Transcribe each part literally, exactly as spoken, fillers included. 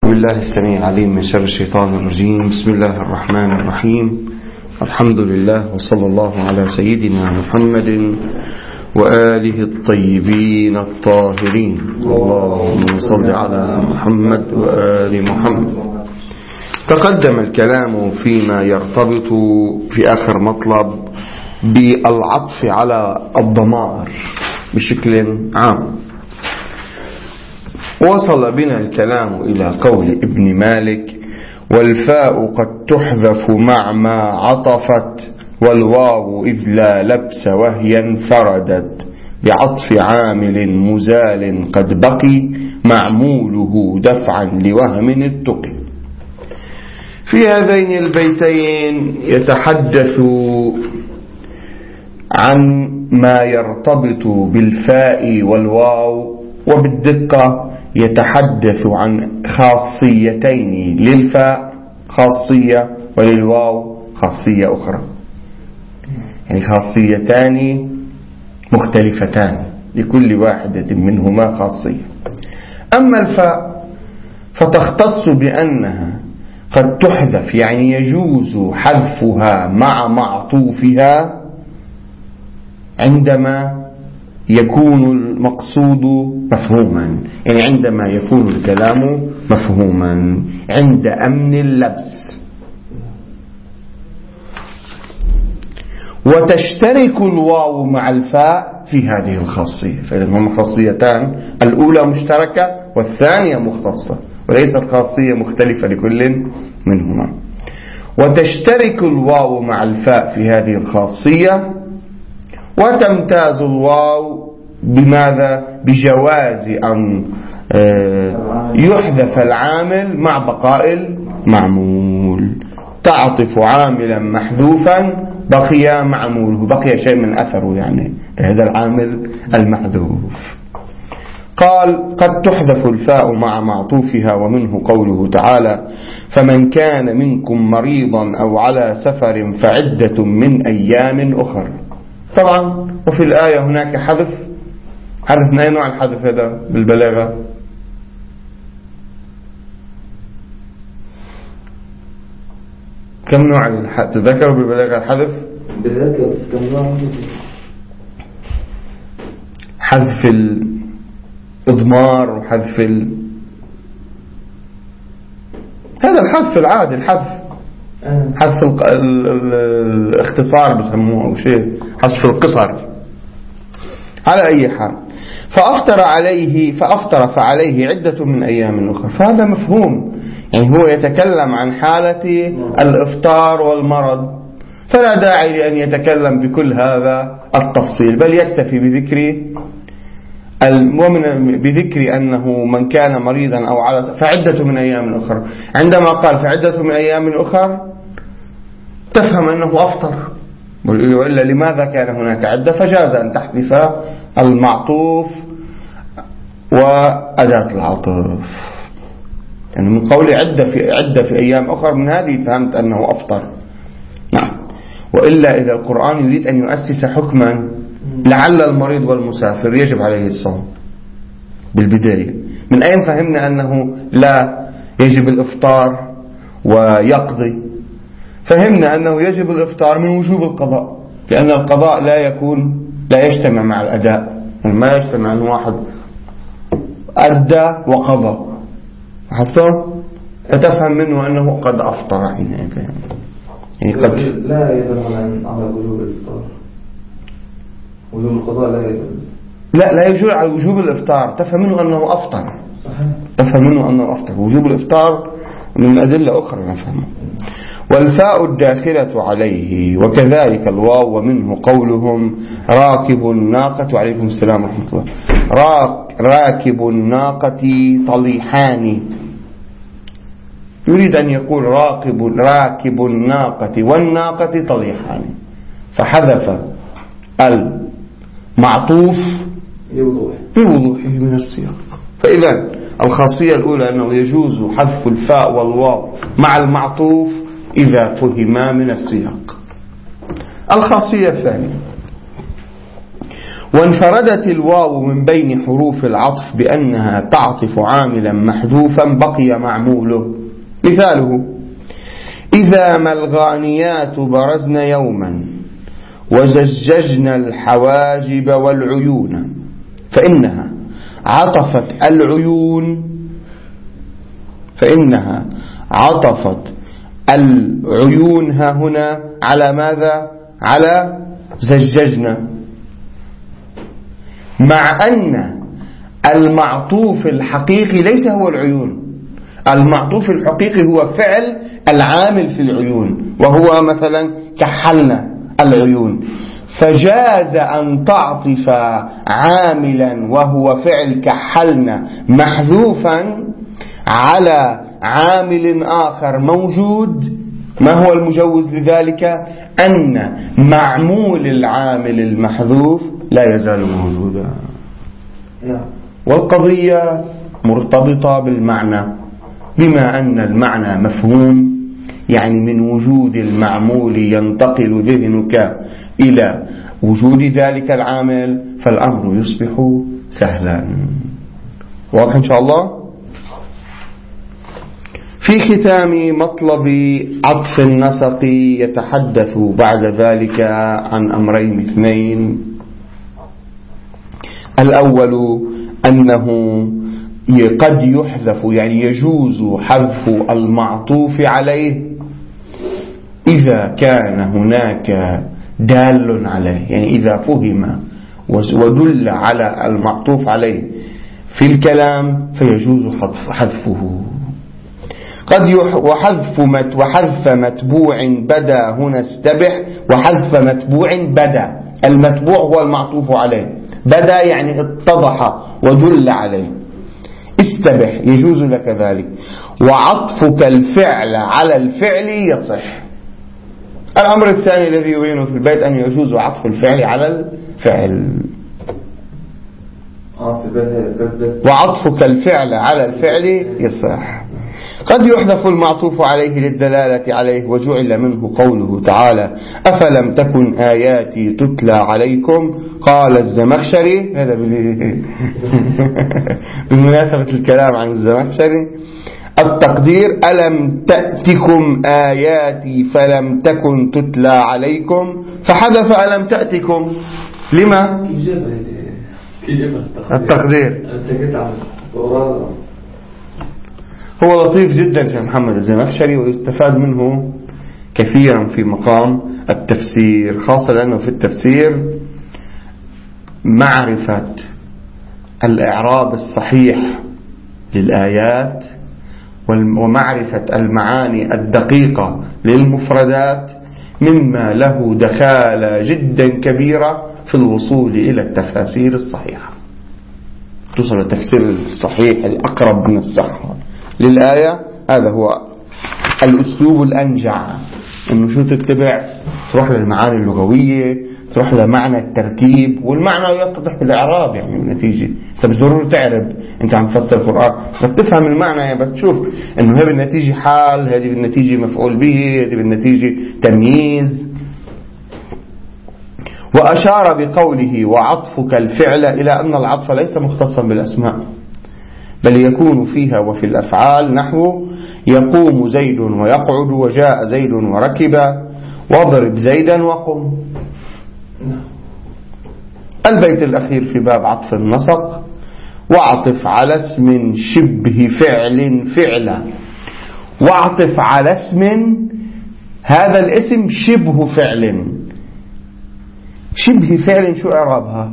بالله السميع العليم من شر الشيطان الرجيم. بسم الله الرحمن الرحيم. الحمد لله وصلى الله على سيدنا محمد وآله الطيبين الطاهرين. اللهم صل على محمد وآل محمد. تقدم الكلام فيما يرتبط في آخر مطلب بالعطف على الضمائر بشكل عام. وصل بنا الكلام إلى قول ابن مالك: والفاء قد تحذف مع ما عطفت، والواو إذ لا لبس وهي انفردت، بعطف عامل مزال قد بقي، معموله دفعا لوهم اتقي. في هذين البيتين يتحدث عن ما يرتبط بالفاء والواو، وبالدقة يتحدث عن خاصيتين، للفاء خاصية وللواو خاصية أخرى، يعني خاصيتان مختلفتان لكل واحدة منهما خاصية. أما الفاء فتختص بأنها قد تحذف، يعني يجوز حذفها مع معطوفها عندما يكون المقصود مفهوما، يعني عندما يكون الكلام مفهوما عند أمن اللبس. وتشترك الواو مع الفاء في هذه الخاصية، فإذن هما خاصيتان، الأولى مشتركة والثانية مختصة، وليست خاصية مختلفة لكل منهما. وتشترك الواو مع الفاء في هذه الخاصية، وتمتاز الواو بماذا؟ بجواز أن يحذف العامل مع بقاء المعمول. تعطف عاملا محذوفا بقي معموله، بقي شيء من أثره يعني هذا العامل المحذوف. قال: قد تحذف الفاء مع معطوفها، ومنه قوله تعالى: فمن كان منكم مريضا أو على سفر فعدة من أيام أخر. طبعا وفي الآية هناك حذف. حذف من أي نوع الحذف هذا بالبلاغة؟ كم نوع الحذف تذكروا بالبلاغة الحذف؟ بذكر بس كم نوع؟ حذف الإضمار وحذف ال... هذا الحذف العادي، الحذف حذف ال... ال... ال... الاختصار بسموه أو شيء، حذف القصر. على أي حال، فأفطر عليه فأفطر فعليه عدة من أيام أخرى، فهذا مفهوم، يعني هو يتكلم عن حالة الإفطار والمرض، فلا داعي لأن يتكلم بكل هذا التفصيل، بل يكتفي بذكر ومن بذكر أنه من كان مريضا أو على فعدة من أيام أخرى. عندما قال فعدة من أيام أخرى تفهم أنه أفطر، وإلا لماذا كان هناك عدة؟ فجاز أن تحذف المعطوف وأداة العطف، يعني من قول عدة في عدة في أيام أخرى، من هذه فهمت أنه أفطر. نعم. وإلا إذا القرآن يريد أن يؤسس حكما لعل المريض والمسافر يجب عليه الصوم بالبداية، من أين فهمنا أنه لا يجب الإفطار ويقضي؟ فهمنا أنه يجب الإفطار من وجوب القضاء، لأن القضاء لا يكون لا يجتمع مع الأداء، يعني ما يجتمع أن واحد أدى وقضى حتى فتفهم منه أنه قد أفطر حينئذ، يعني قد لا يدل على وجوب الإفطار. وجوب القضاء لا يدل لا لا يجوز على وجوب الإفطار، تفهم منه أنه أفطر. صحيح. تفهم منه أنه أفطر. وجوب الإفطار من أدلة أخرى نفهمه. والفاء الداخلة عليه، وكذلك الواو، ومنه قولهم راكب الناقة، عليكم السلام ورحمة الله، راكب الناقة طليحان، يريد أن يقول راكب راكب الناقة والناقة طليحان، فحذف المعطوف بوضوحه من السياق. فإذا الخاصية الأولى أنه يجوز حذف الفاء والواو مع المعطوف إذا فهما من السياق. الخاصية الثانية: وانفردت الواو من بين حروف العطف بأنها تعطف عاملا محذوفا بقي معموله. مثاله: إذا ما الغانيات برزن يوما وزججن الحواجب والعيون، فإنها عطفت العيون فإنها عطفت العيون ها هنا على ماذا؟ على زججنا، مع أن المعطوف الحقيقي ليس هو العيون. المعطوف الحقيقي هو فعل العامل في العيون، وهو مثلا كحلنا العيون، فجاز أن تعطف عاملا وهو فعل كحلنا محذوفا على عامل آخر موجود. ما هو المجوز لذلك؟ أن معمول العامل المحذوف لا يزال موجودا، والقضية مرتبطة بالمعنى، بما أن المعنى مفهوم، يعني من وجود المعمول ينتقل ذهنك إلى وجود ذلك العامل، فالأمر يصبح سهلا. واضح إن شاء الله؟ في ختام مطلب عطف النسق يتحدث بعد ذلك عن أمرين اثنين. الأول أنه قد يحذف، يعني يجوز حذف المعطوف عليه إذا كان هناك دال عليه، يعني إذا فهم ودل على المعطوف عليه في الكلام فيجوز حذفه. قد وحذف مت وحذف متبوع بدا هنا استبح، وحذف متبوع بدا، المتبوع هو المعطوف عليه، بدا يعني اتضح ودل عليه، استبح يجوز لك ذلك. وعطفك الفعل على الفعل يصح. الأمر الثاني الذي يبينه في البيت أن يجوز عطف الفعل على الفعل. وعطفك الفعل على الفعل يصح. قد يحذف المعطوف عليه للدلالة عليه، وجعل منه قوله تعالى: أفلم تكن آياتي تتلى عليكم. قال الزمخشري، هذا بمناسبة الكلام عن الزمخشري، التقدير: ألم تأتكم آياتي فلم تكن تتلى عليكم، فحذف ألم تأتكم. لما؟ التقدير هو لطيف جدا شيخ محمد الزمخشري، ويستفاد منه كثيرا في مقام التفسير، خاصة لأنه في التفسير معرفة الإعراب الصحيح للآيات ومعرفة المعاني الدقيقة للمفردات مما له دخالة جدا كبيرة في الوصول إلى التفاسير الصحيحة، توصل التفسير الصحيح الأقرب من الصحة للآية. هذا هو الأسلوب الأنجع، إنه شو تتبع، تروح للمعاني اللغوية، تروح لمعنى التركيب، والمعنى يتضح بالإعراب. يعني النتيجة أنت مش ضروري تعرب، أنت عم تفسر القرآن بدك تفهم المعنى، يعني بدك تشوف إنه هذه بالنتيجة حال، هذه بالنتيجة مفعول به، هذه بالنتيجة تمييز. وأشار بقوله وعطفك الفعل إلى أن العطف ليس مختصا بالأسماء، بل يكون فيها وفي الأفعال، نحو يقوم زيد ويقعد، وجاء زيد وركب، واضرب زيدا وقم. البيت الأخير في باب عطف النسق: واعطف على اسم شبه فعل فعلا. واعطف على اسم، هذا الاسم شبه فعل. شبه فعل شو إعرابها؟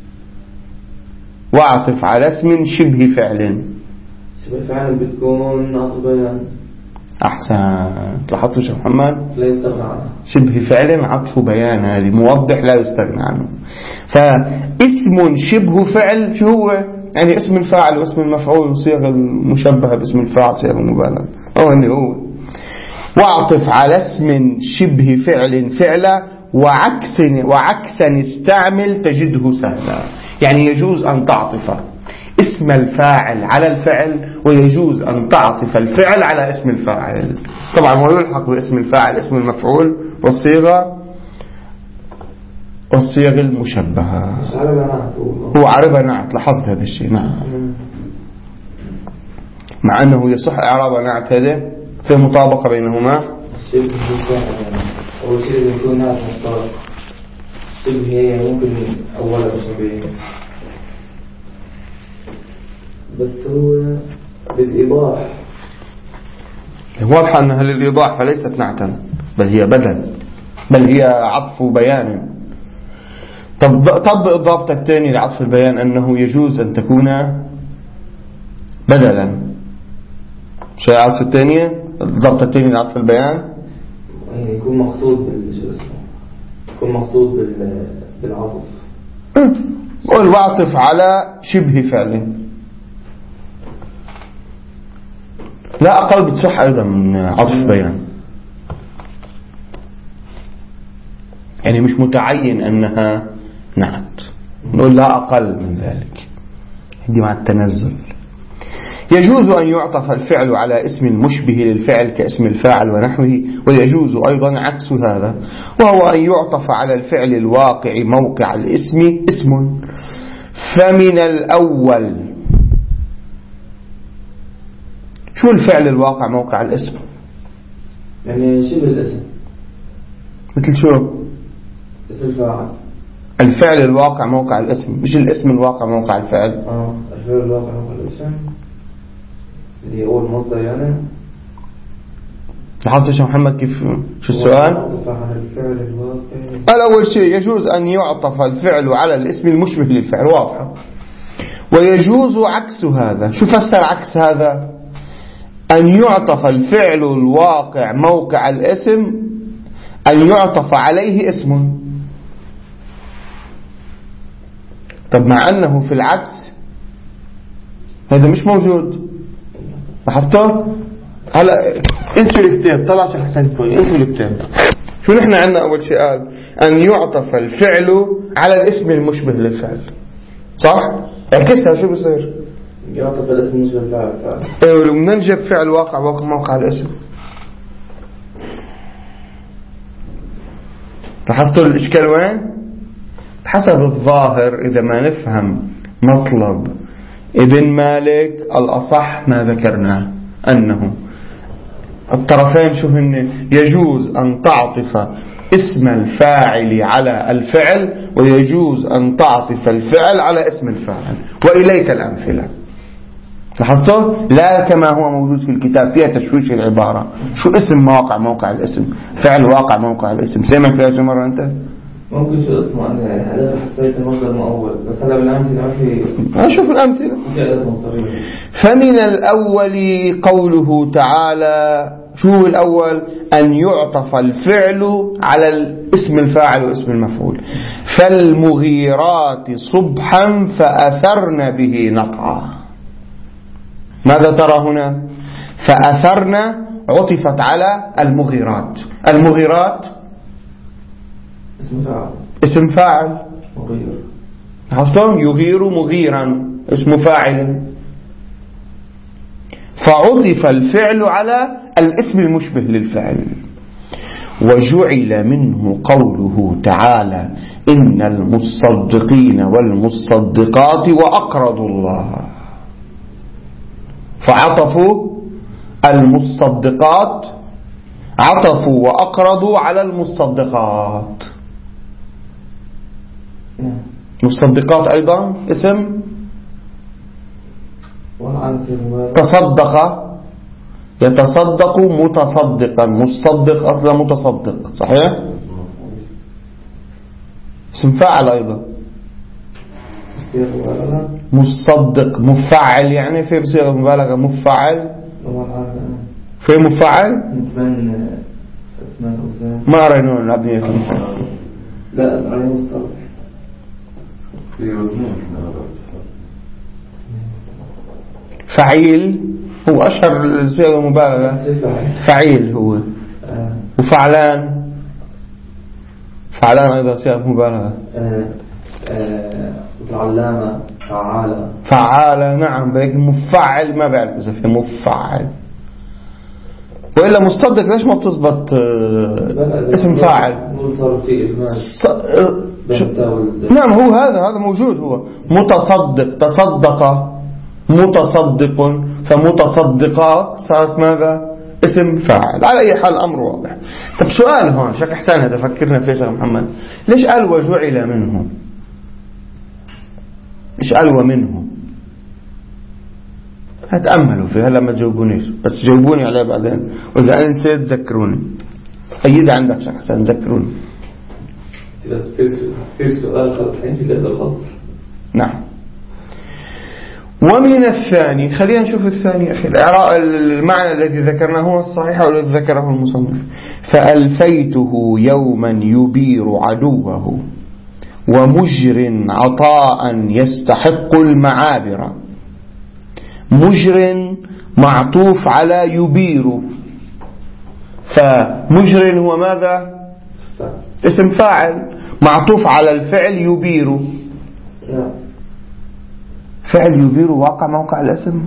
واعطف على اسم شبه فعل. شبه فعل بتكون عطف بيان. أحسن، لاحظت شيخ محمد؟ لا يستغنى عنه. شبه فعل عطف بيان، هذه موضح لا يستغنى عنه. فاسم شبه فعل شو هو؟ يعني اسم الفاعل واسم المفعول وصيغة المشبهة باسم الفاعل صيغة المبالغة، هو اللي هو. واعطف على اسم شبه فعل فعلا، وعكس وعكسا استعمل تجده سهلا. يعني يجوز أن تعطف اسم الفاعل على الفعل، ويجوز أن تعطف الفعل على اسم الفاعل. طبعا هو يلحق باسم الفاعل اسم المفعول والصيغة والصيغ المشبهة. مش عربة نعت هو عربة نعت، لاحظت هذا الشيء. نعم. مع أنه يصح إعراب نعت، هذا في مطابقة بينهما. الشبه يعني أول شيء يكون نعت مطابق، الشبه هي ممكن أولا شبيه، بس هو بالإيضاح. واضح أنها للإيضاح فليست نعتا، بل هي بدل، بل هي عطف بيان. طب طبق الضابط الثاني لعطف البيان أنه يجوز أن تكون بدلا. شيء عطف الثانية، الضابط الثاني لعطف البيان يعني يكون مقصود بال يكون مقصود بال بالعطف، والعطف على شبه فعل. لا أقل بتصح أيضا من عطف بيان، يعني مش متعين أنها نعت، نقول لا أقل من ذلك، دي مع التنزل. يجوز أن يعطف الفعل على اسم المشبه للفعل كاسم الفاعل ونحوه، ويجوز أيضا عكس هذا، وهو أن يعطف على الفعل الواقع موقع الاسم اسم. فمن الأول، شو الفعل الواقع موقع الاسم؟ يعني شبه الاسم، مثل شو؟ اسم الفاعل. الفعل الواقع موقع الاسم، مش الاسم الواقع موقع الفعل. اه الفعل الواقع موقع الاسم اللي هو المصدر يعني. لاحظت يا محمد كيف شو السؤال؟ الفعل الواقع الأول شيء يجوز أن يعطف الفعل على الاسم المشبه للفعل، واضحة. ويجوز عكس هذا. شو فسر عكس هذا؟ أن يعطف الفعل الواقع موقع الاسم أن يعطف عليه اسم. طب مع أنه في العكس هذا مش موجود. لاحظته؟ هلا انسوا الكتاب، طلع شيخ حسن كوي، انسوا الكتاب. شو نحن عندنا أول شيء قال أن يعطف الفعل على الاسم المشبه للفعل، صح؟ اعكسها شو بصير؟ يعطف الاسم المشبه للفعل فعل. ايوه لو ننجب فعل واقع موقع الاسم. لاحظتوا الإشكال وين؟ حسب الظاهر إذا ما نفهم مطلب ابن مالك الأصح ما ذكرناه، أنه الطرفين شو هن؟ يجوز أن تعطف اسم الفاعل على الفعل، ويجوز أن تعطف الفعل على اسم الفاعل، وإليك الأمثلة. لاحظتوا؟ لا كما هو موجود في الكتاب فيها تشويش العبارة. شو اسم واقع موقع الاسم؟ فعل واقع موقع الاسم. سمعت فيها شو مرة أنت؟ ممكن شو اسمه أنا هذا حسيت المصدر مؤول، بس هلا بالأمثلة ما في. أشوف الأمثلة. فمن الأول قوله تعالى، شو الأول؟ أن يعطف الفعل على الاسم الفاعل واسم المفعول. فالمغيرات صبحا فأثرن به نقعا. ماذا ترى هنا؟ فأثرن عطفت على المغيرات. المغيرات اسم فاعل، اسم فاعل مغير. حصلهم يغير مغيرا اسم فاعل، فعطف الفعل على الاسم المشبه للفعل. وجعل منه قوله تعالى إن المصدقين والمصدقات وأقرضوا الله، فعطفوا المصدقات، عطفوا وأقرضوا على المصدقات. مصدقات أيضا اسم تصدق، يتصدق متصدقا، مصدق أصلا متصدق، صحيح؟ اسم فاعل أيضا. مصدق مفعل، يعني في بصيغة مبالغة مفعل. في مفعل ما رأينا الأبنية المفعل. لا رأينا الصرف في وزنين. فعيل هو أشهر صيغة مبالغة. فعيل هو. وفعلان، فعلان أيضا صيغة مبالغة. علامة فعالة. فعالة نعم، لكن مفعل ما بعرف إذا في مفعل. وإلا مصدق ليش ما بتزبط اسم فاعل؟ نعم هو هذا هذا موجود. هو متصدق، تصدق متصدق، فمتصدقات صارت ماذا؟ اسم فاعل. على أي حال الأمر واضح. طب سؤال هون شيخ حسان هذا فكرنا فيه شيخ محمد، ليش قال وجعل منه؟ ليش قال ومنه؟ هتأملوا فيه هلا ما تجاوبونيش، بس جاوبوني عليه بعدين، وإذا أنا نسيت ذكروني. أيد عندك شيخ حسان ذكروني. في سؤال خلط عندي لهذا الخط. نعم. ومن الثاني، خلينا نشوف الثاني أخي، المعنى الذي ذكرناه هو الصحيح والذي ذكره المصنف. فألفيته يوما يبير عدوه ومجر عطاء يستحق المعابر. مجر معطوف على يبير، فمجر هو ماذا؟ اسم فاعل معطوف على الفعل يبير. فعل يبير واقع موقع الاسم.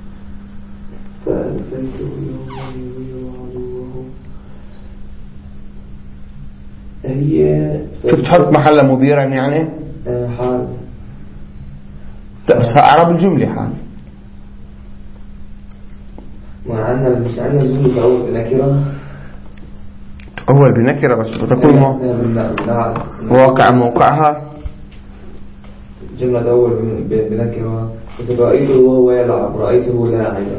هي شو بتحط محل مبيرا يعني؟ حال. لا بس أعرب الجملة حال. ما عندنا مش عندنا الجملة أول بنكرة. أول بنكرة بس بتكون واقع موقعها. جملة أول بنكرة. رأيته وهو يلعب، رأيته لاعبا.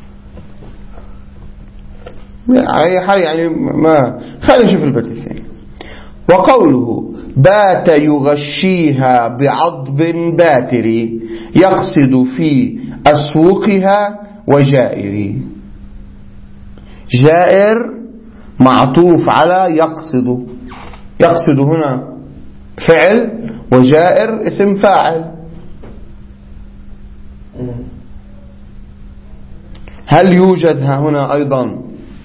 على أي حال يعني ما خلينا نشوف البيت الثاني. وقوله بات يغشيها بعضب باتر يقصد في أسوقها وجائر. جائر معطوف على يقصد. يقصد هنا فعل وجائر اسم فاعل. هل يوجد هنا أيضا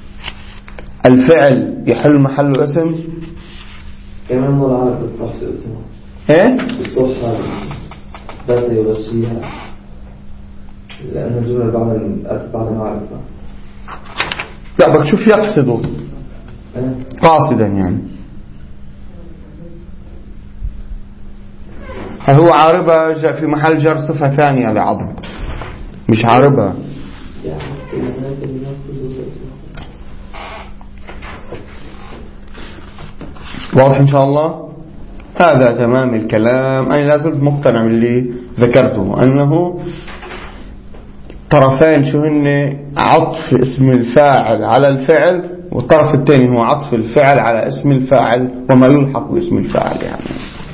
الفعل يحل محل اسم؟ كمان مرة على بالصحص اسمه ايه؟ الصحص هذا بات يغشيها لأن الجملة بعد بعد ما عرفها. لا بدك شوف يقصده أه؟ قاصدا يعني. هل هو عاربة جاء في محل جر صفة ثانية لعضب مش عاربة. واضح إن شاء الله. هذا تمام الكلام. أنا لازلت مقتنع باللي ذكرته أنه طرفين شو هن عطف اسم الفاعل على الفعل، والطرف الثاني هو عطف الفعل على اسم الفاعل وما يلحق باسم الفاعل. يعني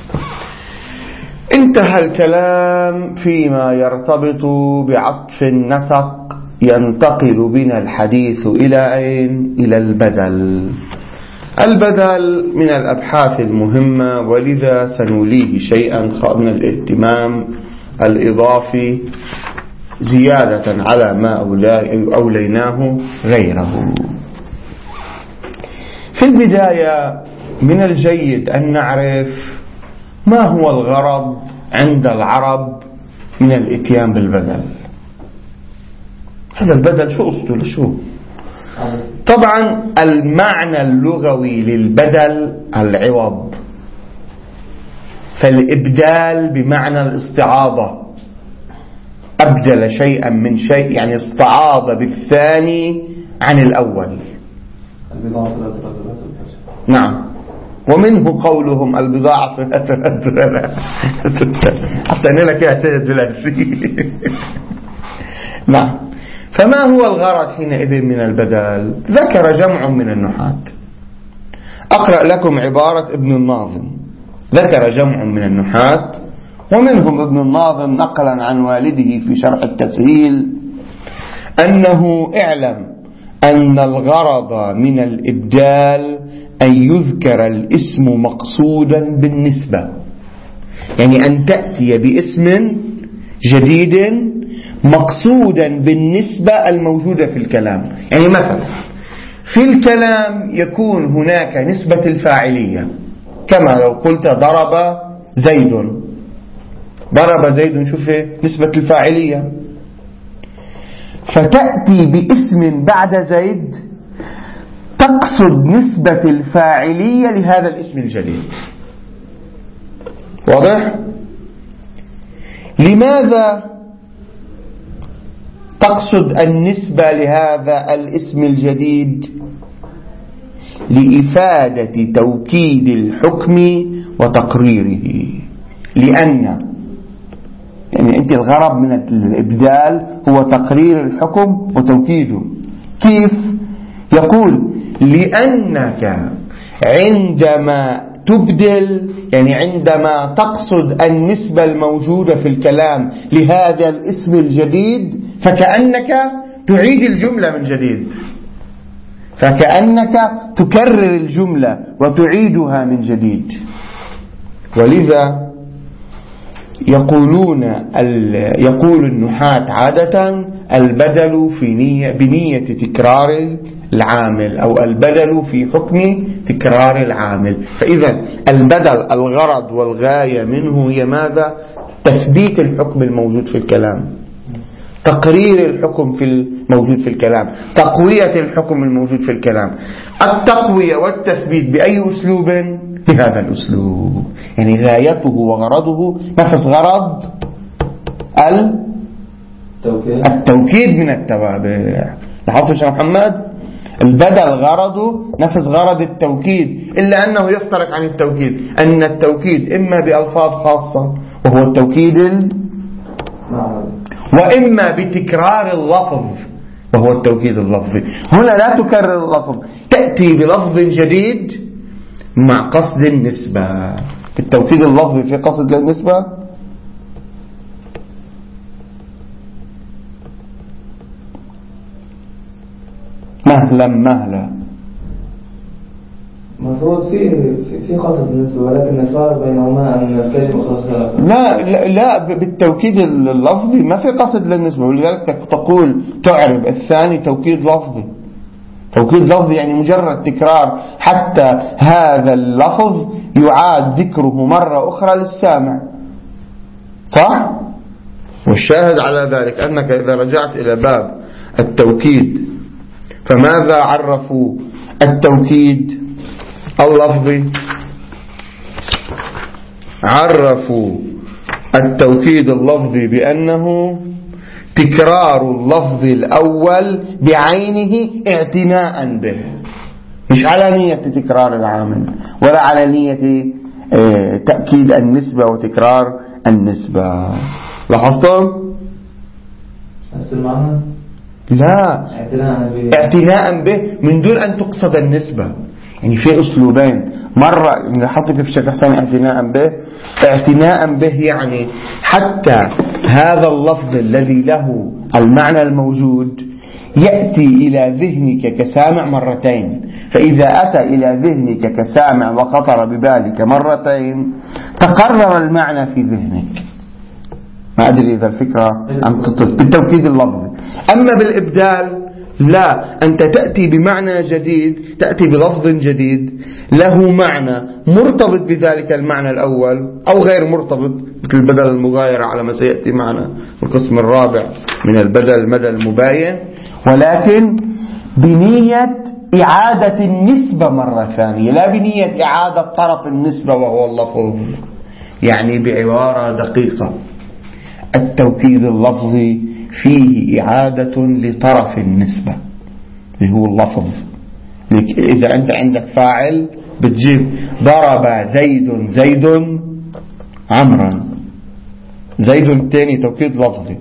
انتهى الكلام فيما يرتبط بعطف النسق. ينتقل بنا الحديث إلى أين؟ إلى البدل. البدل من الأبحاث المهمة، ولذا سنوليه شيئا من الاهتمام الإضافي زيادة على ما أوليناه غيره. في البداية من الجيد أن نعرف ما هو الغرض عند العرب من الاتيان بالبدل. هذا البدل شو قصته لشو؟ طبعا المعنى اللغوي للبدل العوض، فالإبدال بمعنى الاستعاضة. أبدل شيئا من شيء يعني استعاض بالثاني عن الأول. نعم. ومنه قولهم البضاعة حطينا لك يا سيد بالألفي. نعم. فما هو الغرض حينئذ من البدل؟ ذكر جمع من النحاة. أقرأ لكم عبارة ابن الناظم. ذكر جمع من النحاة ومنهم ابن الناظم نقلا عن والده في شرح التسهيل أنه اعلم أن الغرض من الإبدال أن يذكر الاسم مقصودا بالنسبة، يعني أن تأتي باسم جديد مقصودا بالنسبة الموجودة في الكلام. يعني مثلا في الكلام يكون هناك نسبة الفاعلية، كما لو قلت ضرب زيد. ضرب زيد شوف نسبة الفاعلية، فتأتي باسم بعد زيد تقصد نسبة الفاعلية لهذا الاسم الجديد. واضح؟ لماذا تقصد النسبة لهذا الاسم الجديد؟ لإفادة توكيد الحكم وتقريره. لأن يعني أنت الغرض من الإبدال هو تقرير الحكم وتوكيده. كيف؟ يقول لأنك عندما تبدل، يعني عندما تقصد النسبة الموجودة في الكلام لهذا الاسم الجديد، فكأنك تعيد الجملة من جديد، فكأنك تكرر الجملة وتعيدها من جديد. ولذا يقولون يقول النحاة عادة البدل في نية بنية تكرار العامل، أو البدل في حكم تكرار العامل. فإذا البدل الغرض والغاية منه هي ماذا؟ تثبيت الحكم الموجود في الكلام، تقرير الحكم في الموجود في الكلام، تقوية الحكم الموجود في الكلام. التقوية والتثبيت بأي أسلوب؟ بهذا الأسلوب. يعني غايته وغرضه نفس غرض التوكيد من التوابع. لاحظتوا يا محمد؟ البدل غرضه نفس غرض التوكيد، إلا أنه يفترق عن التوكيد، أن التوكيد إما بألفاظ خاصة وهو التوكيد ال... وإما بتكرار اللفظ وهو التوكيد اللفظي. هنا لا تكرر اللفظ، تأتي بلفظ جديد مع قصد النسبة. التوكيد اللفظي في قصد للنسبة. مهلا مهلا المفروض في في قصد النسبة، ولكن الفارق بينهما أن الكلمة خاصة. لا لا, لا بالتوكيد اللفظي ما في قصد للنسبة، ولذلك تقول تعرب الثاني توكيد لفظي. توكيد لفظي يعني مجرد تكرار، حتى هذا اللفظ يعاد ذكره مرة أخرى للسامع، صح؟ والشاهد على ذلك أنك إذا رجعت إلى باب التوكيد، فماذا عرفوا التوكيد اللفظي؟ عرفوا التوكيد اللفظي بأنه تكرار اللفظ الأول بعينه اعتناء به، مش على نية تكرار العامل ولا على نية تأكيد النسبة وتكرار النسبة. لاحظتم؟ نفس المعنى؟ لا، اعتناء به من دون أن تقصد النسبة. يعني في أسلوبين، مرة نحط في الشيخ حسين اعتناء به. اعتناء به يعني حتى هذا اللفظ الذي له المعنى الموجود يأتي إلى ذهنك كسامع مرتين، فإذا أتى إلى ذهنك كسامع وخطر ببالك مرتين تقرر المعنى في ذهنك. ما أدري إذا الفكرة عم تطلق بالتوكيد اللفظي. أما بالإبدال لا، أنت تأتي بمعنى جديد، تأتي بلفظ جديد له معنى مرتبط بذلك المعنى الأول أو غير مرتبط، مثل البدل المغايرة على ما سيأتي معنا في القسم الرابع من البدل المدى المباين، ولكن بنية إعادة النسبة مرة ثانية، لا بنية إعادة طرف النسبة وهو اللفظ. يعني بعبارة دقيقة، التوكيد اللفظي فيه إعادة لطرف النسبة اللي هو اللفظ. إذا أنت عندك فاعل بتجيب ضرب زيد زيد عمرا، زيد تاني توكيد لفظي.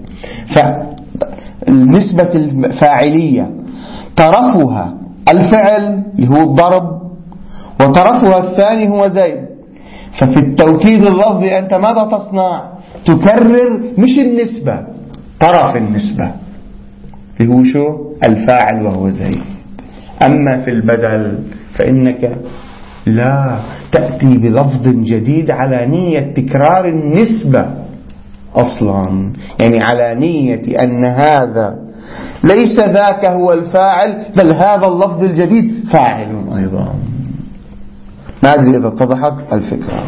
فالنسبة الفاعلية طرفها الفعل اللي هو الضرب، وطرفها الثاني هو زيد. ففي التوكيد اللفظي أنت ماذا تصنع؟ تكرر مش النسبة، طرف النسبة اللي هو شو؟ الفاعل وهو زيد. أما في البدل فإنك لا تأتي بلفظ جديد على نية تكرار النسبة أصلا، يعني على نية أن هذا ليس ذاك هو الفاعل، بل هذا اللفظ الجديد فاعل أيضا. ما أدري إذا اتضحت الفكرة.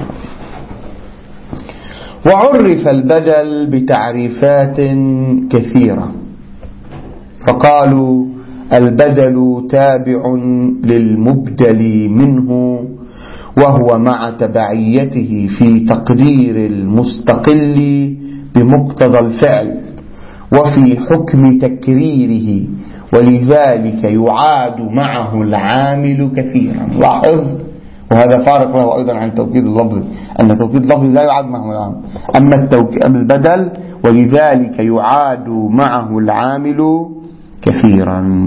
وعرف البدل بتعريفات كثيرة، فقالوا البدل تابع للمبدل منه وهو مع تبعيته في تقدير المستقل بمقتضى الفعل وفي حكم تكريره، ولذلك يعاد معه العامل كثيرا. لاحظ، وهذا فارق له أيضا عن توكيد اللفظ، أن توكيد اللفظ لا يعاد معه العامل، أما التوكيد البدل ولذلك يعاد معه العامل كثيرا.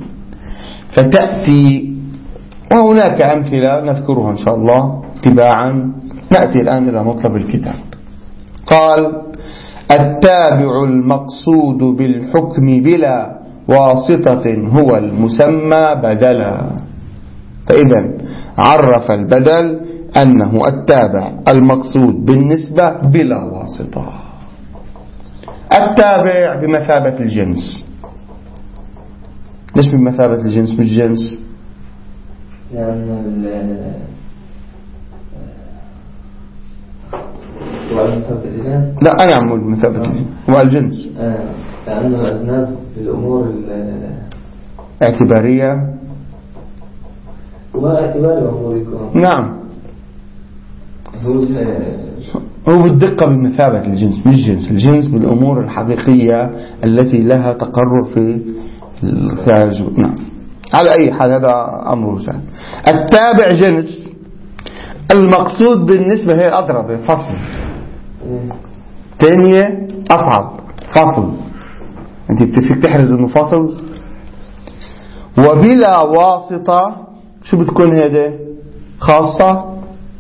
فتأتي، وهناك أمثلة نذكرها إن شاء الله تباعا. نأتي الآن إلى مطلب الكتاب. قال: التابع المقصود بالحكم بلا واسطة هو المسمى بدلا. فإذا عرف البدل أنه التابع المقصود بالنسبة بلا واسطة. التابع بمثابة الجنس. ليش بمثابة الجنس مش جنس؟ لأن لا أنا أعمل بمثابة الجنس والجنس، لأن الأجناس في الأمور اعتبارية واعتبار أموركم. نعم، هو بالدقة بمثابة الجنس مش جنس. الجنس بالأمور الحقيقية التي لها تقرر في الخارج. نعم، على أي حال هذا أمر سهل. التابع جنس، المقصود بالنسبة هي أضرب فصل، ثانية أصعب فصل. أنت بتفيك تحرز إنه فصل. وبلا واسطة شو بتكون هذا؟ خاصة.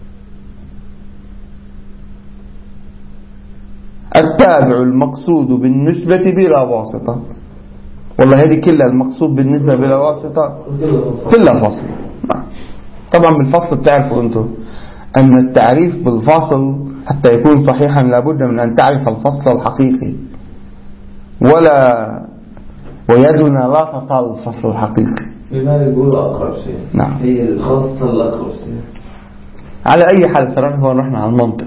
التابع المقصود بالنسبة بلا واسطة، والله هذه كلها المقصود بالنسبة بلا واسطة كلها فصل. طبعا بالفصل بتعرفوا أنتم أن التعريف بالفصل حتى يكون صحيحا لابد من أن تعرف الفصل الحقيقي، ولا ويدنا لا تطال الفصل الحقيقي. لماذا يقولوا أقرب شيء؟ نعم، هي الخاصة الأقرب شيء. على أي حال سرنا هو رحنا على المنطق.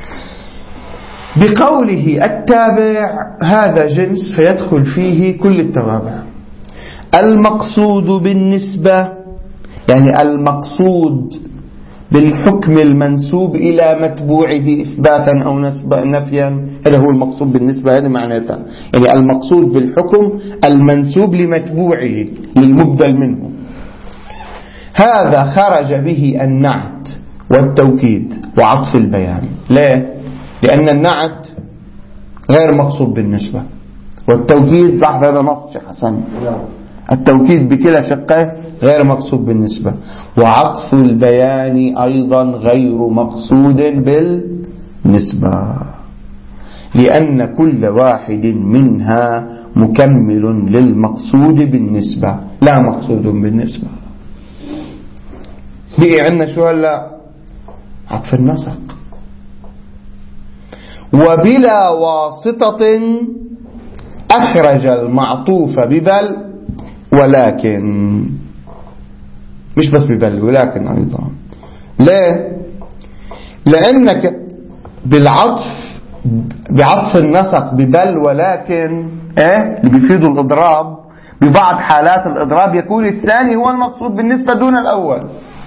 بقوله التابع هذا جنس فيدخل فيه كل التوابع. المقصود بالنسبة يعني المقصود بالحكم المنسوب إلى متبوعه إثباتا أو نفيا، هذا هو المقصود بالنسبة. هذا معناته يعني المقصود بالحكم المنسوب لمتبوعه للمبدل منه. هذا خرج به النعت والتوكيد وعطف البيان. ليه؟ لأن النعت غير مقصود بالنسبة، والتوكيد لاحظ هذا نص شيخ حسن، التوكيد بكلا شقه غير مقصود بالنسبة، وعطف البيان أيضا غير مقصود بالنسبة، لأن كل واحد منها مكمل للمقصود بالنسبة لا مقصود بالنسبة. بقي عندنا شو هلا؟ عطف النسق. وبلا واسطة أخرج المعطوف ببل ولكن، مش بس ببل ولكن أيضا. ليه؟ لأنك بالعطف بعطف النسق ببل ولكن إيه اللي بيفيدوا الإضراب، ببعض حالات الإضراب يكون الثاني هو المقصود بالنسبة دون الأول،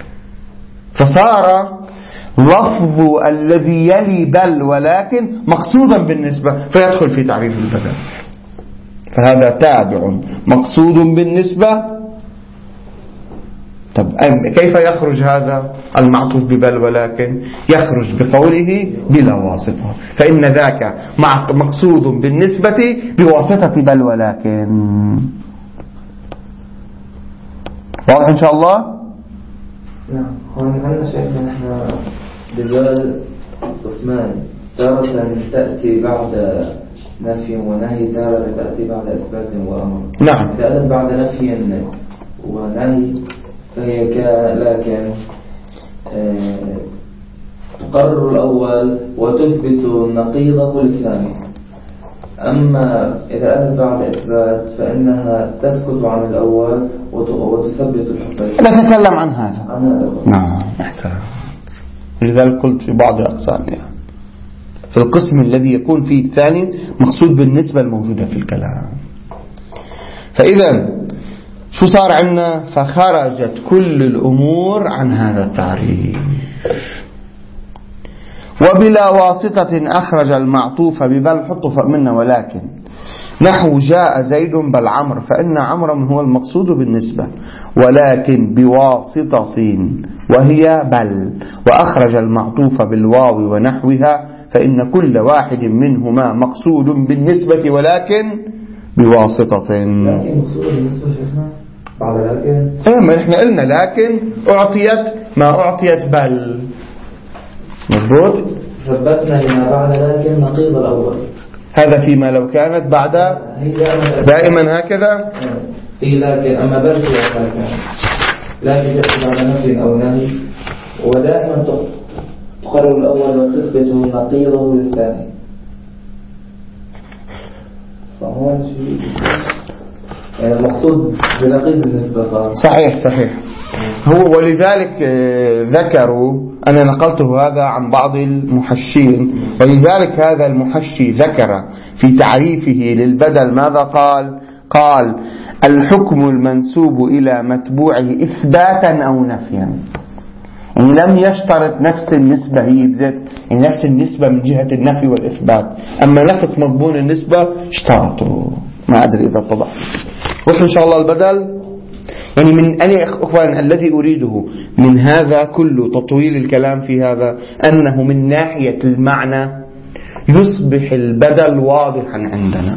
فصار لفظ الذي يلي بل ولكن مقصودا بالنسبة فيدخل في تعريف البدل. فهذا تابع مقصود بالنسبة. طب كيف يخرج هذا المعطوف ببل ولكن؟ يخرج بقوله بلا واسطة، فإن ذاك مقصود بالنسبة بواسطة بل ولكن. واضح إن شاء الله؟ نعم. هو عندنا شيخنا نحن ببال قسمان، تارة تأتي بعد نفي ونهي، تارة تأتي بعد إثبات وأمر. نعم. إذا أتت بعد نفي ونهي فهي لكن آه تقرر الأول وتثبت نقيضه الثاني. أما إذا أتت بعد إثبات فإنها تسكت عن الأول وتثبت الحكم. نتكلم عن هذا. عن هذا. نعم أحسن. لذلك قلت في بعض الأقسام يعني في القسم الذي يكون فيه الثاني مقصود بالنسبة الموجودة في الكلام. فإذا شو صار عندنا؟ فخرجت كل الأمور عن هذا التعريف. وبلا واسطة أخرج المعطوف ببل، حطوا منا ولكن، نحو جاء زيد بل عمرو، فإن عمرو هو المقصود بالنسبة، ولكن بواسطة وهي بل، وأخرج المعطوف بالواو ونحوها، فإن كل واحد منهما مقصود بالنسبة ولكن بواسطة. لكن مقصود بالنسبة شفنا بعد لكن إيه، ما إحنا قلنا لكن أعطيت ما أعطيت بل، مظبوط. ثبتنا لما بعد لكن نقيض الأول، هذا فيما لو كانت بعد دائما هكذا. في لكن أما بل في هكذا، لكن تأتي بعد نفي أو نهي، ودائما تقرر الأول وتثبت نقيضه للثاني. فهو شيء يعني المقصود بنقيض النسبة. صحيح صحيح. هو ولذلك ذكروا، أنا نقلته هذا عن بعض المحشين، ولذلك هذا المحشي ذكر في تعريفه للبدل ماذا قال؟ قال الحكم المنسوب إلى متبوعه إثباتا أو نفيا، يعني لم يشترط نفس النسبة هي بذات، يعني نفس النسبة من جهة النفي والإثبات، أما نفس مضمون النسبة اشترطوا. ما أدري إذا اتضح. وإحنا إن شاء الله البدل، يعني من أنا أخوان الذي أريده من هذا كله تطويل الكلام في هذا، أنه من ناحية المعنى يصبح البدل واضحا عندنا،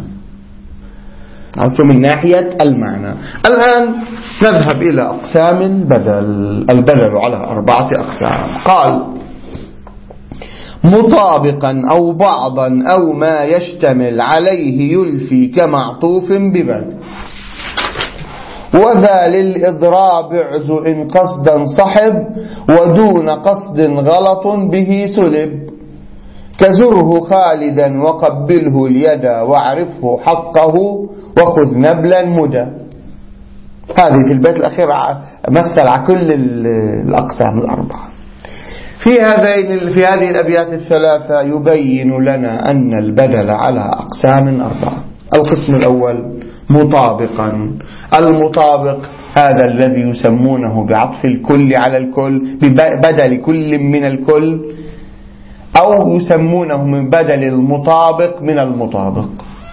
من ناحية المعنى. الآن نذهب إلى أقسام البدل. البدل على أربعة أقسام. قال مطابقا أو بعضا أو ما يشتمل عليه يلفي كمعطوف ببل، وذا للإضراب اعز إن قصدا صحب، ودون قصد غلط به سلب، كزره خالدا وقبله اليد واعرفه حقه، وخذ نبلا مدى. هذه في البيت الأخير مثل على كل الأقسام الأربعة. في هذين في هذه الأبيات الثلاثة يبين لنا أن البدل على أقسام أربعة. القسم الأول مطابقا. المطابق هذا الذي يسمونه بعطف الكل على الكل، ببدل كل من الكل، أو يسمونه من بدل المطابق من المطابق.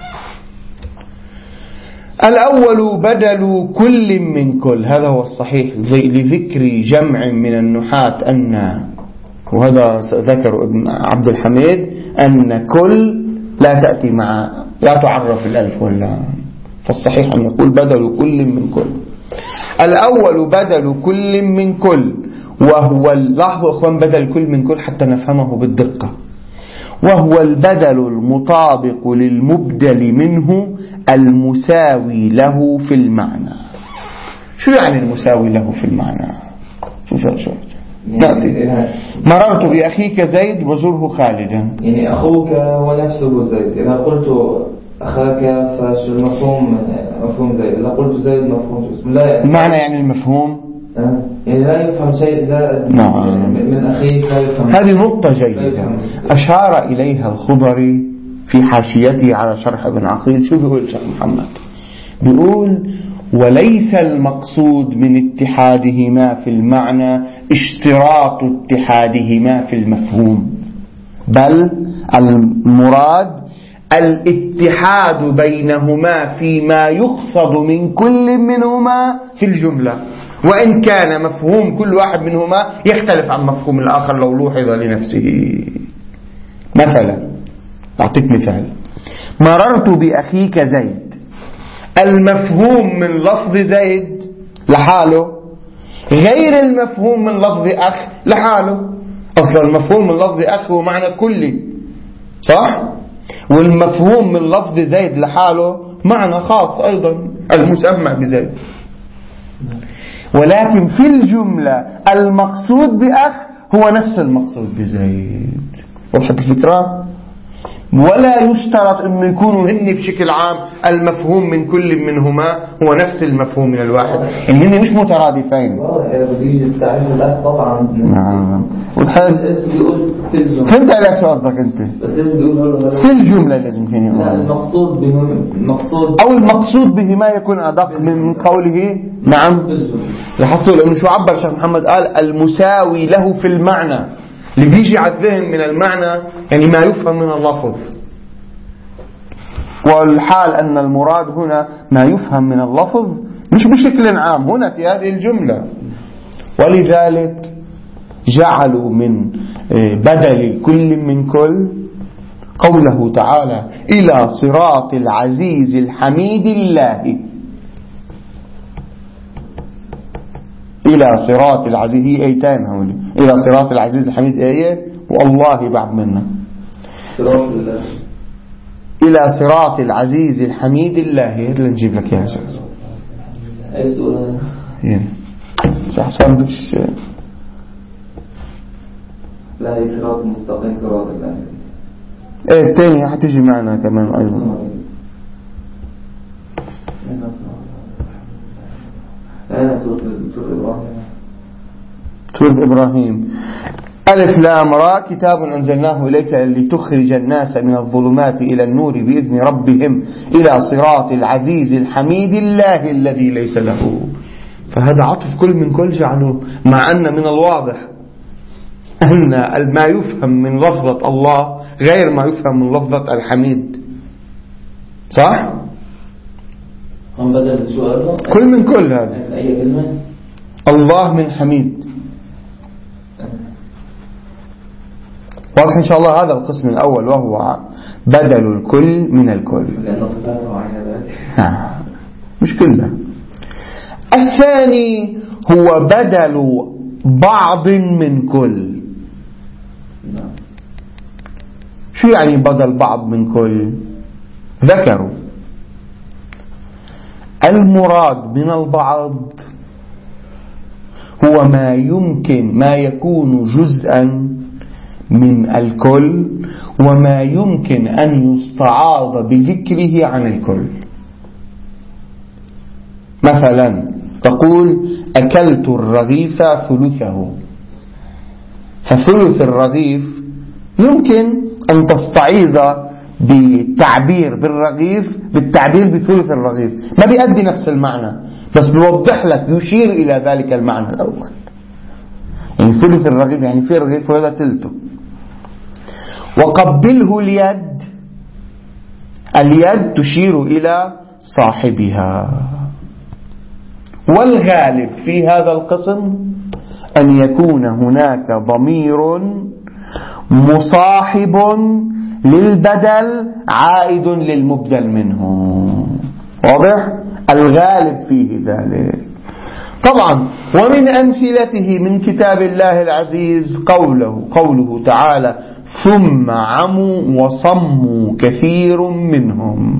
الأول بدل كل من كل، هذا هو الصحيح لذكر جمع من النحاة أن، وهذا ذكر ابن عبد الحميد، أن كل لا تأتي مع لا تعرف الألف واللام، فالصحيح أن يقول بدل كل من كل. الأول بدل كل من كل، وهو لاحظوا أخوان بدل كل من كل حتى نفهمه بالدقة، وهو البدل المطابق للمبدل منه المساوي له في المعنى. شو يعني المساوي له في المعنى؟ شو شو شو نأتي. مررت بأخيك زيد وزره خالدا، يعني أخوك هو نفسه زيد. إذا قلت أخاك فشو المفهوم؟ مفهوم زيد. إذا قلت زيد مفهوم اسم لا المعنى، يعني المفهوم يعني لا يفهم شيء زائد نعم. من أخيك لا يفهم. هذه نقطة جيدة أشار إليها الخضري في حاشيته على شرح ابن عقيل. شو بيقول شيخ محمد؟ بيقول وليس المقصود من اتحادهما في المعنى اشتراط اتحادهما في المفهوم، بل المراد الاتحاد بينهما فيما يقصد من كل منهما في الجملة، وإن كان مفهوم كل واحد منهما يختلف عن مفهوم الآخر لو لوحظ لنفسه. مثلا أعطيك مثال، مررت بأخيك زيد، المفهوم من لفظ زيد لحاله غير المفهوم من لفظ أخ لحاله. أصلا المفهوم من لفظ أخ هو معنى كلي صح، والمفهوم من لفظ زيد لحاله معنى خاص أيضا المسمى بزيد. ولكن في الجملة المقصود بأخ هو نفس المقصود بزيد. وضحت الفكرة؟ ولا يشترط أنه يكونوا هن بشكل عام المفهوم من كل منهما هو نفس المفهوم من الواحد، إن هن مش مترادفين. نعم. فهمت عليك شو قصدك أنت؟ في الجملة لازم فيني المقصود بهم مقصود أو المقصود به ما يكون أدق من قوله نعم لاحظتوا لأنه شو عبر الشيخ محمد؟ قال المساوي له في المعنى، اللي بيجي على الذهن من المعنى يعني ما يفهم من اللفظ، والحال أن المراد هنا ما يفهم من اللفظ مش بشكل عام هنا في هذه الجملة. ولذلك جعلوا من بدل كل من كل قوله تعالى إلى صراط العزيز الحميد الله، إلى صراط العزيز، هي ايتان هولي، إلى صراط العزيز الحميد ايه، والله بعد منا إلى صراط العزيز الحميد الله. هذا نجيب لك يا شخص أي سورة؟ شخصان بكش لا هي صراط مستقيم صراط الله. ايه الثانية حتيجي معنا كمان أيضا. سورة إبراهيم ألف لام را كتاب أنزلناه إليك لتخرج الناس من الظلمات إلى النور بإذن ربهم إلى صراط العزيز الحميد الله الذي ليس له. فهذا عطف كل من كل جعله، مع أن من الواضح أن ما يفهم من لفظة الله غير ما يفهم من لفظة الحميد، صح؟ هم بدل سؤاله كل من كل هذا أي كلمة الله من حميد. واضح إن شاء الله هذا القسم الأول وهو بدل الكل من الكل، مش كله. الثاني هو بدل بعض من كل. شو يعني بدل بعض من كل؟ ذكروا المراد من البعض هو ما يمكن ما يكون جزءا من الكل وما يمكن أن يستعاض بذكره عن الكل. مثلا تقول أكلت الرغيف ثلثه، فثلث الرغيف يمكن أن تستعيض بالتعبير بالرغيف بالتعبير بثلث الرغيف، ما بيؤدي نفس المعنى بس بيوضح لك يشير إلى ذلك المعنى الأول. يعني ثلث الرغيف يعني في رغيف وهذا ثلثه. وقبله اليد، اليد تشير إلى صاحبها. والغالب في هذا القسم أن يكون هناك ضمير مصاحب للبدل عائد للمبدل منه. واضح؟ الغالب فيه ذلك. طبعا ومن أمثلته من كتاب الله العزيز قوله قوله تعالى ثم عموا وصموا كثير منهم.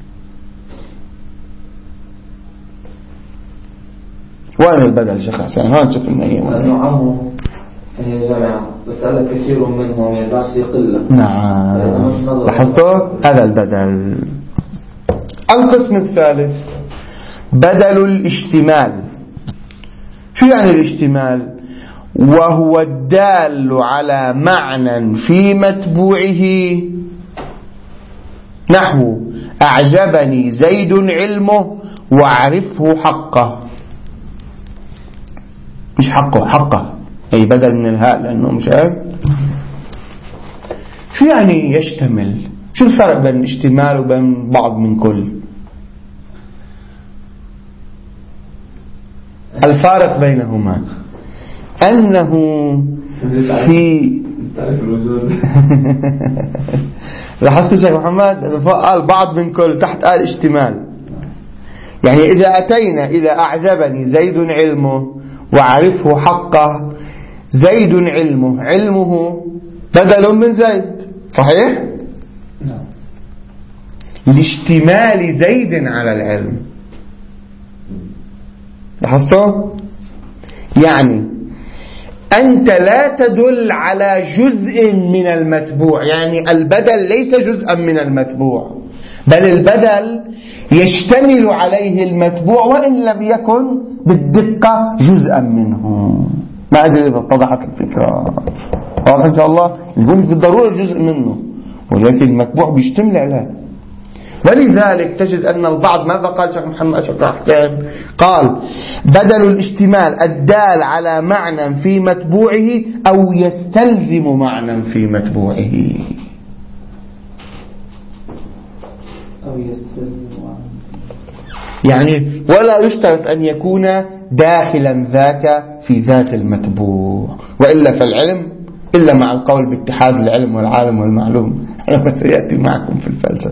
وين البدل شيخ حسين؟ هون شوف النية. لأنه عموا هي جماعة بس هذا كثير منهم يعني بعد في قلة. نعم لاحظتوا؟ هذا البدل. القسم الثالث بدل الاشتمال. شو يعني الاشتمال؟ وهو الدال على معنى في متبوعه، نحو أعجبني زيد علمه واعرفه حقه. مش حقه حقه أي بدل من الهاء لأنه مش عارف. شو يعني يشتمل؟ شو الفرق بين الاشتمال وبين بعض من كل؟ الفارق بينهما أنه في لاحظت شيخ محمد قال بعض من كل تحت قال اشتمال. يعني إذا أتينا إلى أعجبني زيد علمه وعرفه حقه، زيد علمه علمه بدل من زيد، صحيح؟ لاشتمال زيد على العلم. لاحظتوا؟ يعني أنت لا تدل على جزء من المتبوع، يعني البدل ليس جزءا من المتبوع بل البدل يشتمل عليه المتبوع وإن لم يكن بالدقة جزءا منه. ما أدري إذا اتضحت الفكرة. واضح إن شاء الله. يقول بالضرورة جزء منه ولكن المتبوع بيشتمل عليه. ولذلك تجد أن البعض ماذا قال شيخ محمد شيخ حسين؟ قال بدل الاشتمال الدال على معنى في متبوعه أو يستلزم معنى في متبوعه. أو يستلزم معنى. يعني ولا يشترط أن يكون داخلا ذاك في ذات المتبوع، وإلا فالعلم إلا مع القول باتحاد العلم والعالم والمعلوم هذا سيأتي معكم في الفلسفة.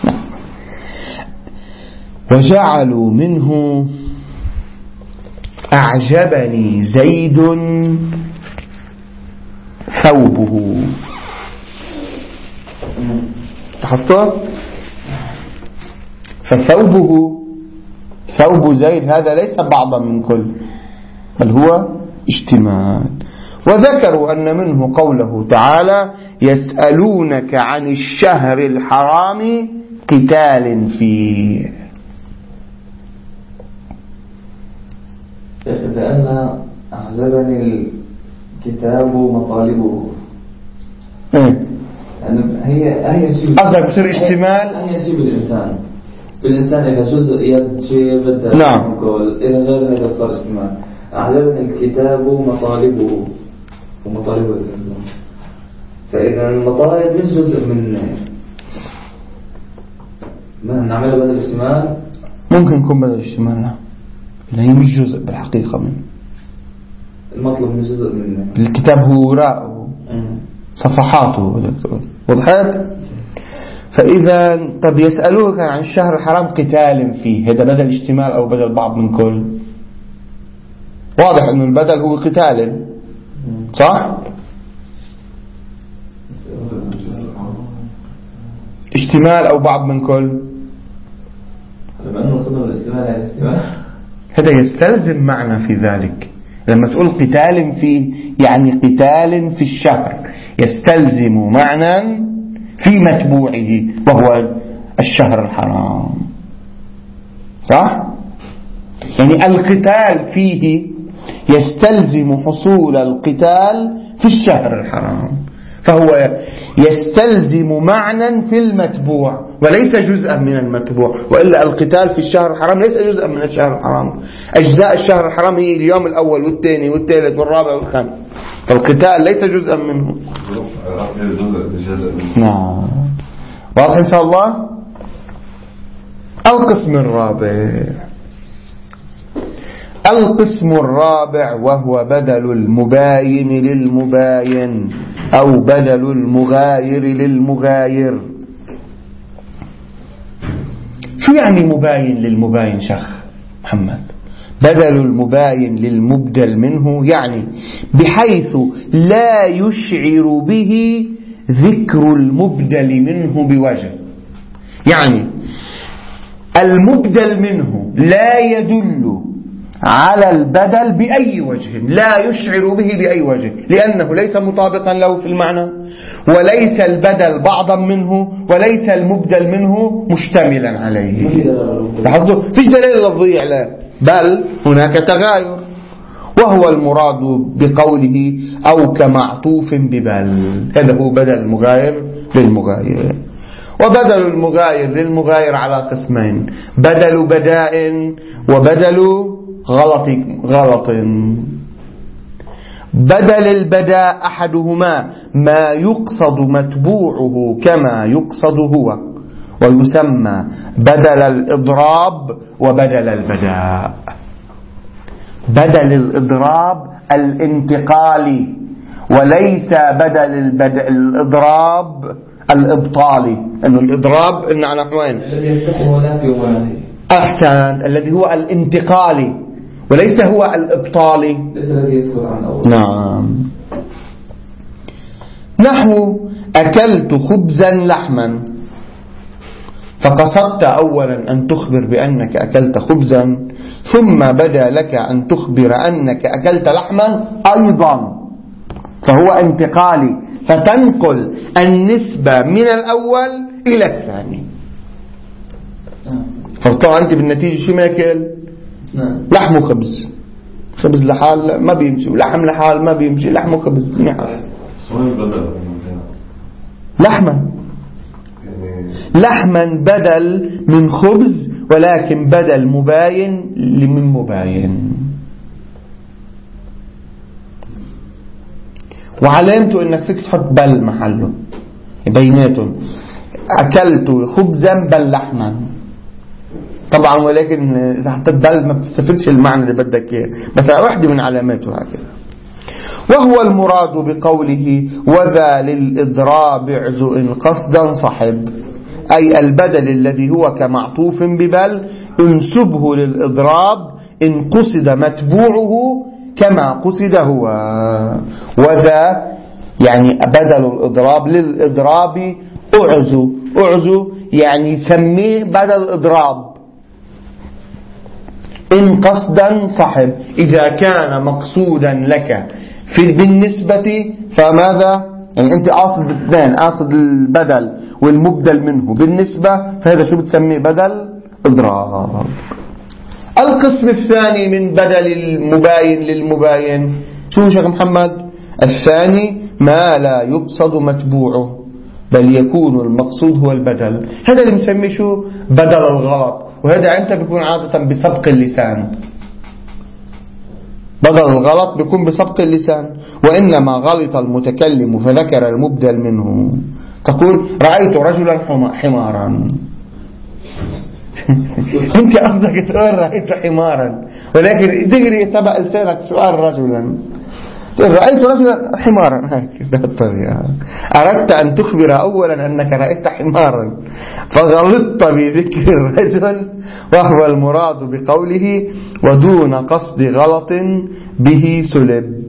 وجعلوا منه أعجبني زيد ثوبه. لاحظتوا؟ فثوبه ثوب زيد هذا ليس بعضا من كل، بل هو اشتمال. وذكروا أن منه قوله تعالى يسألونك عن الشهر الحرام قتال فيه. لأن أعجبني الكتاب مطالبه. إيه؟ يعني هي هي شيء أصدق بصير اشتمال. هي شيء بالإنسان. بالإنسان إذا جزء يد شيء بدأ. نعم. إذا غير هذا صار اشتمال. أعجبني الكتاب مطالبه ومطالبه الإنسان. فإذا المطالب مش جزء من ما نعمله بدل الاشتمال. ممكن يكون بدل الاشتمال، لا هي مش جزء بالحقيقة منه. المطلب من جزء منه. الكتاب هو وراءه صفحاته بدك تقول. وضحت؟ فإذا طب يسألوك عن الشهر الحرام قتال فيه، هذا بدل اشتمال أو بدل بعض من كل؟ واضح أنه البدل هو قتال، صح؟ اشتمال أو بعض من كل. لما أنه وصلنا للاستمال يعني استمال هذا يستلزم معنى في ذلك. لما تقول قتال فيه يعني قتال في الشهر، يستلزم معنى في متبوعه وهو الشهر الحرام، صح؟ يعني القتال فيه يستلزم حصول القتال في الشهر الحرام، فهو يستلزم معنى في المتبوع وليس جزءا من المتبوع. وإلا القتال في الشهر الحرام ليس جزءا من الشهر الحرام. أجزاء الشهر الحرام هي اليوم الأول والثاني والثالث والرابع والخامس، فالقتال ليس جزءا منه. نعم، واضح إن شاء الله. القسم الرابع القسم الرابع وهو بدل المباين للمباين أو بدل المغاير للمغاير. شو يعني مباين للمباين شيخ محمد؟ بدل المباين للمبدل منه يعني بحيث لا يشعر به ذكر المبدل منه بوجه. يعني المبدل منه لا يدل على البدل بأي وجه، لا يشعر به بأي وجه، لأنه ليس مطابقا له في المعنى، وليس البدل بعضا منه، وليس المبدل منه مشتملا عليه. لاحظوا فيش دليل لفظي عليه، بل هناك تغاير، وهو المراد بقوله أو كمعطوف ببل. هذا هو بدل المغاير للمغاير. وبدل المغاير للمغاير على قسمين: بدل بداء وبدل غلط غلط. بدل البداء أحدهما ما يقصد متبوعه كما يقصد هو، ويسمى بدل الإضراب وبدل البداء. بدل الإضراب الانتقالي، وليس بدل البدء الإضراب الإبطالي، أنه الإضراب إن على نحوين: الذي يفتحه نافي ونهي. أحسن، الذي هو الانتقالي وليس هو الإبطالي، ليس الذي يسكت عن أول. نعم. نحو أكلت خبزا لحما، فقصدت أولا أن تخبر بأنك أكلت خبزا، ثم بدا لك أن تخبر أنك أكلت لحما أيضا، فهو انتقالي، فتنقل النسبة من الأول إلى الثاني. فطبعا أنت بالنتيجة شو ماكل؟ لحم وخبز. خبز لحال ما بيمشي، ولحم لحال ما بيمشي، لحم وخبز نحال. لحمة لحما بدل من خبز، ولكن بدل مباين من مباين. وعلامته انك فيك تحط بل محله بيناتهم، اكلت خبزا بل لحما طبعا، ولكن اذا حطيت بل ما بتستفدش المعنى اللي بدك اياه، بس واحدة من علاماته هكذا. وهو المراد بقوله وذا للإضراب عزو إن قصدا صحب، أي البدل الذي هو كمعطوف ببل انسبه للإضراب إن قصد متبوعه كما قصد هو. وذا يعني بدل الإضراب للإضراب أعزو، أعزو يعني سميه بدل الإضراب إن قصدا صحب، إذا كان مقصودا لك في بالنسبة فماذا؟ يعني أنت قاصد الاثنين، قاصد البدل والمبدل منه بالنسبة، فهذا شو بتسميه؟ بدل إضراب. القسم الثاني من بدل المباين للمباين شو شيخ محمد؟ الثاني ما لا يقصد متبوعه بل يكون المقصود هو البدل، هذا اللي بنسميه شو؟ بدل الغلط. وهذا أنت بيكون عادة بسبق اللسان، بدل الغلط بيكون بسبق اللسان. وإنما غلط المتكلم فذكر المبدل منه، تقول رأيت رجلا حمارا انت قصدك تقول رأيت حمارا، ولكن تجري سبق لسانك سؤال رجلا، رأيت رجلا حمارا، هكذا الطريقة. أردت أن تخبر أولا أنك رأيت حمارا فغلطت بذكر الرجل، وهو المراد بقوله ودون قصد غلط به سلب،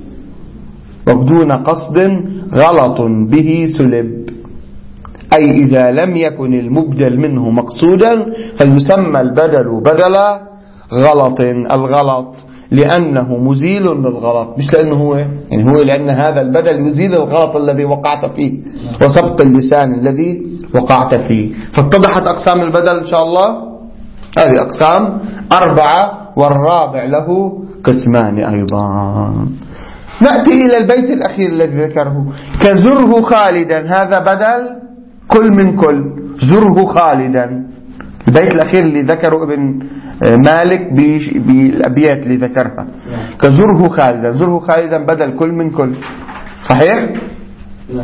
ودون قصد غلط به سلب، أي إذا لم يكن المبدل منه مقصودا فيسمى البدل بدل غلط، الغلط لأنه مزيل للغلط، مش لأنه هو يعني هو لأن هذا البدل يزيل الغلط الذي وقعت فيه وسبق اللسان الذي وقعت فيه. فاتضحت أقسام البدل إن شاء الله، هذه أقسام أربعة، والرابع له قسمان أيضا. نأتي إلى البيت الأخير الذي ذكره، كزره خالدا، هذا بدل كل من كل، زره خالدا. البيت الأخير اللي ذكره ابن مالك بالأبيات اللي ذكرها، كزره خالدا، زره خالدا بدل كل من كل، صحيح؟ لا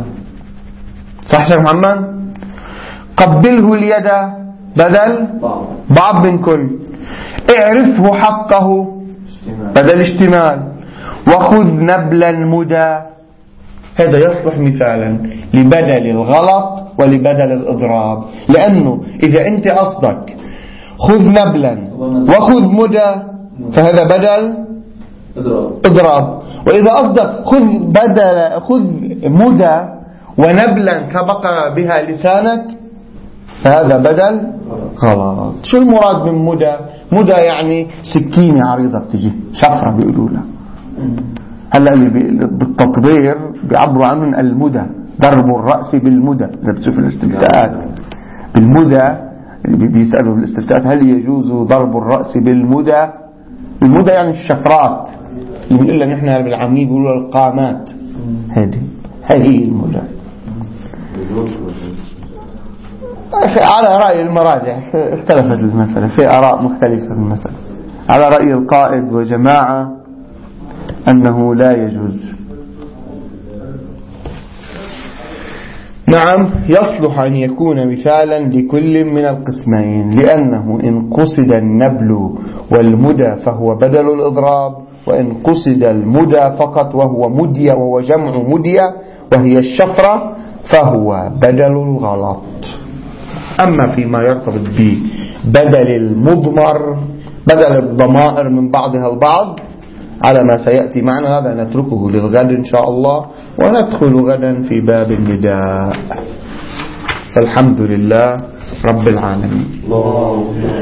صح شيخ محمد؟ قبله اليد بدل بعض من كل، اعرفه حقه بدل اشتمال، وخذ نبلا مدى، هذا يصلح مثالا لبدل الغلط ولبدل الإضراب، لأنه إذا أنت قصدك خذ نبلا وخذ مدى فهذا بدل إضراب، وإذا قصدك خذ بدل خذ مدى ونبلا سبق بها لسانك فهذا بدل غلط. شو المراد من مدى؟ مدى يعني سكينة عريضة بتجي، شفرة بيقولوا لها. هلا اللي بالتطبير بيعبروا عنه المدى، ضرب الرأس بالمدى. إذا بتشوف الاستفتاءات بالمدى، اللي بيسألوا الاستفتاءات هل يجوز ضرب الرأس بالمدى؟ المدى يعني الشفرات اللي بنقول لها نحن بالعامية بيقولوا القامات، هذه هذه المدى. على رأي المراجع اختلفت المسألة، في آراء مختلفة في المسألة. على رأي القائد وجماعة أنه لا يجوز. نعم يصلح أن يكون مثالا لكل من القسمين، لأنه إن قصد النبل والمدى فهو بدل الإضراب، وإن قصد المدى فقط وهو مدية وهو جمع مدية وهي الشفرة فهو بدل الغلط. أما فيما يرتبط ببدل المضمر، بدل الضمائر من بعضها البعض على ما سيأتي معنا، هذا نتركه للغد إن شاء الله، وندخل غدا في باب النداء. فالحمد لله رب العالمين.